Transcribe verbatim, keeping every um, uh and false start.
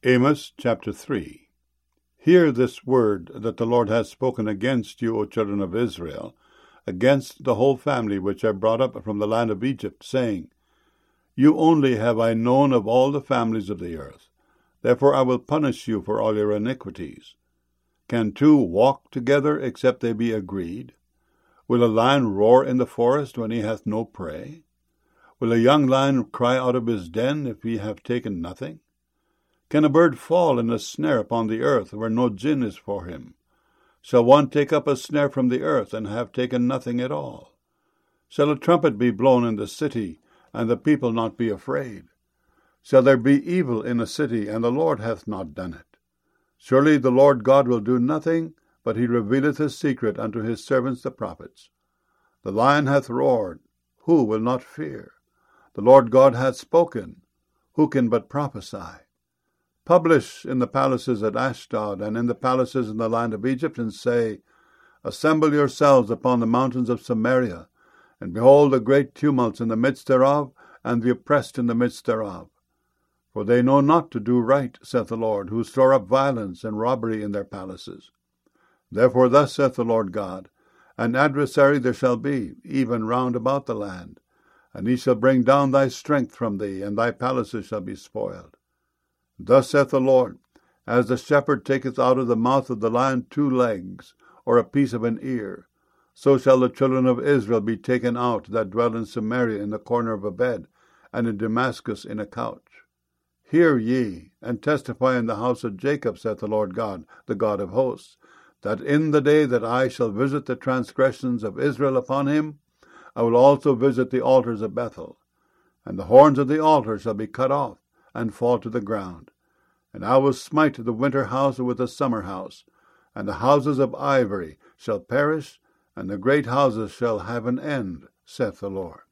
Amos chapter three. Hear this word that the Lord hath spoken against you, O children of Israel, against the whole family which I brought up from the land of Egypt, saying, You only have I known of all the families of the earth. Therefore I will punish you for all your iniquities. Can two walk together except they be agreed? Will a lion roar in the forest when he hath no prey? Will a young lion cry out of his den if he have taken nothing? Can a bird fall in a snare upon the earth where no gin is for him? Shall one take up a snare from the earth and have taken nothing at all? Shall a trumpet be blown in the city, and the people not be afraid? Shall there be evil in a city, and the Lord hath not done it? Surely the Lord God will do nothing, but he revealeth his secret unto his servants the prophets. The lion hath roared, who will not fear? The Lord God hath spoken, who can but prophesy? Publish in the palaces at Ashdod, and in the palaces in the land of Egypt, and say, Assemble yourselves upon the mountains of Samaria, and behold the great tumults in the midst thereof, and the oppressed in the midst thereof. For they know not to do right, saith the Lord, who store up violence and robbery in their palaces. Therefore thus saith the Lord God, An adversary there shall be, even round about the land, and he shall bring down thy strength from thee, and thy palaces shall be spoiled. Thus saith the Lord, As the shepherd taketh out of the mouth of the lion two legs, or a piece of an ear, so shall the children of Israel be taken out that dwell in Samaria in the corner of a bed, and in Damascus in a couch. Hear ye, and testify in the house of Jacob, saith the Lord God, the God of hosts, that in the day that I shall visit the transgressions of Israel upon him, I will also visit the altars of Bethel, and the horns of the altar shall be cut off, and fall to the ground. And I will smite the winter house with the summer house, and the houses of ivory shall perish, and the great houses shall have an end, saith the Lord.